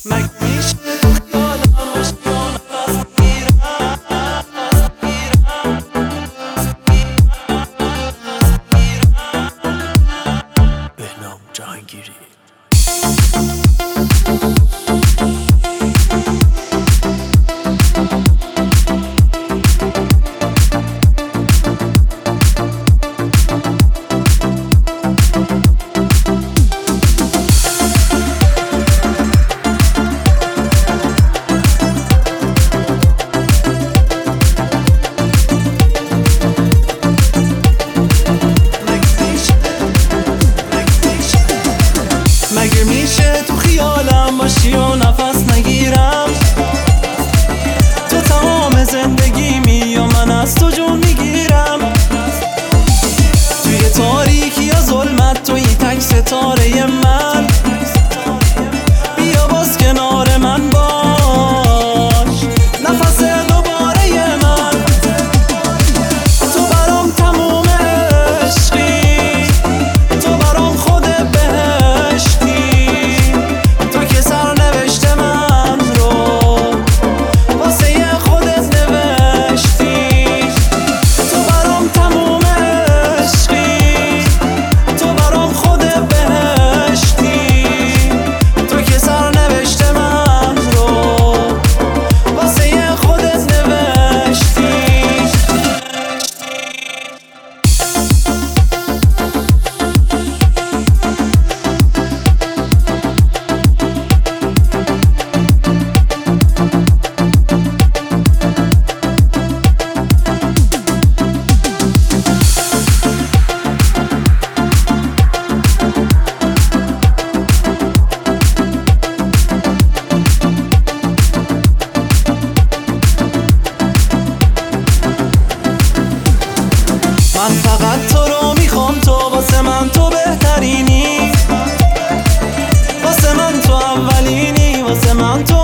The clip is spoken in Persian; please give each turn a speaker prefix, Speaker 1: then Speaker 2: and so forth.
Speaker 1: مگه میشه تو خیالم باشی و نفس بگیرم بهنام جهانگیری. مگه میشه تو خیالم باشی و نفس نگیرم تو تمام زندگیمی یا من از تو جون میگیرم توی تاریکی یا ظلمت توی تک ستاره من بیا باز کنار من باش نفس دوباره من تو برام تموم عشقی تو برام خود بهشتی تو که سرنوشت من رو واسه خودت نوشتی تو برام تموم عشقی تو برام خود بهشتی تو که سرنوشت من رو واسه خودت نوشتی. من فقط تو رو میخوام تو واسه من تو بهترینی واسه من تو اولینی واسه من تو